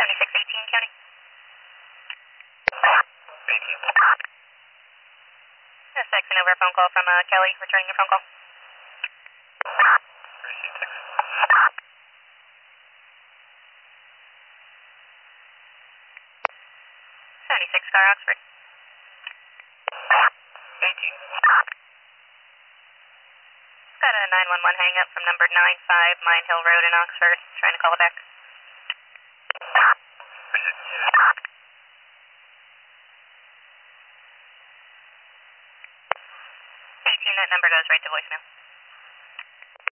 7618 County. 18. Just texting over a phone call from Kelly, returning your phone call. Received text. 76 Star Oxford. 18. Got a 911 hang up from number 95 Mine Hill Road in Oxford. Trying to call it back. Received. 18, that number goes right to voicemail.